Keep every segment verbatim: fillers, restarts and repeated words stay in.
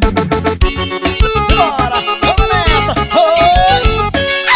Bora, vamos nessa. Oi.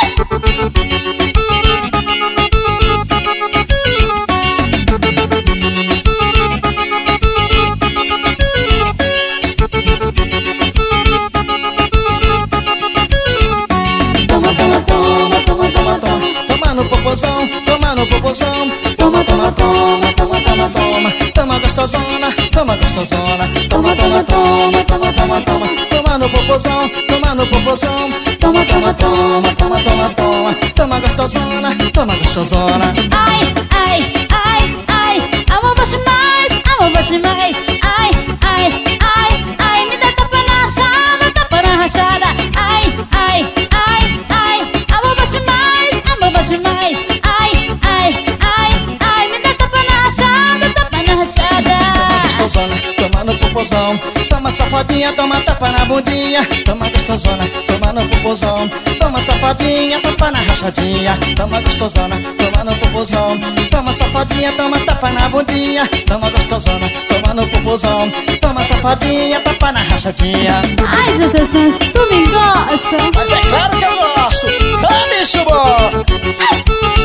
Toma, toma, toma, toma, toma, toma. Toma no popozão, toma no popozão. Toma, toma, toma, toma, toma, toma. Toma gostosona, toma gostosona. Toma, toma, toma, toma, toma, toma. Toma no popozão, toma no popozão. Toma, toma, toma, toma, toma, toma. Toma gostosona, toma gostosona. Ai, ai, ai, ai, amor bate mais, amor bate mais. Ai, ai, ai, ai, me dá tapa na rachada, tapa na rachada. Ai, ai, ai, ai, amor bate mais, amor bate mais. Ai, ai, ai, ai, me dá tapa na rachada, tapa na rachada. Toma gostosona, toma no popozão. Toma safadinha, toma tapa na bundinha. Toma gostosona, toma no popozão. Toma safadinha, tapa na rachadinha. Toma gostosona, toma no popozão. Toma safadinha, toma tapa na bundinha. Toma gostosona, toma no popozão. Toma safadinha, tapa na rachadinha. Ai, Jota Santos, tu me gosta? Mas é claro que eu gosto. Ah, bicho bom.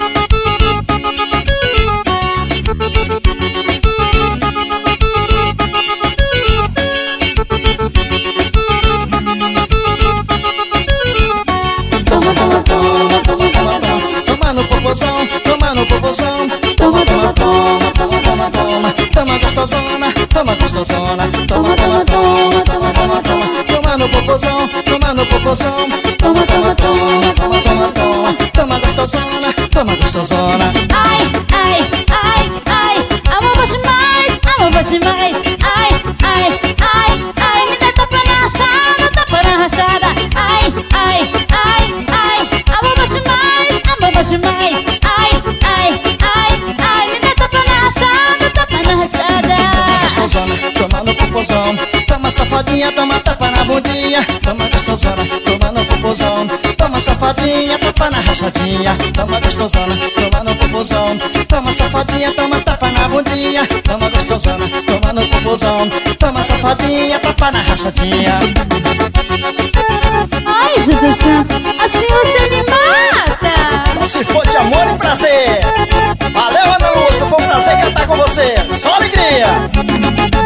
Toma, toma, toma, toma, toma, toma. Toma no popozão, toma no popozão. Toma, toma, toma, toma, toma, toma. Toma gostosona, toma gostosona. Toma, toma, toma, toma, toma, toma. Toma no popozão, toma no popozão. Toma, toma, toma, toma, toma, toma. Toma gostosona, toma gostosona. Ai, ai, ai, ai, amor bate mais, amor bate mais. Ai, ai, ai, ai, me dá tapa na rachada, tapa na rachada. Ai, ai, ai, ai, amor bate mais, amor bate mais. Ai, ai, ai, ai, me dá tapa na rachada, tapa na rachada. Toma gostosona, toma no popozão. Toma safadinha, toma tapa na bundinha. Toma gostosona, toma no popozão. Toma safadinha, tapa na rachadinha. Toma gostosona, toma no popozão. Toma safadinha, toma tapa na bundinha. Toma gostosona, toma no popozão. Toma safadinha, tapa na rachadinha. Ai, Jota Santos, assim você me mata. Só se for de amor e prazer. Valeu, Ana Lúcia, foi um prazer cantar com você. Só alegria.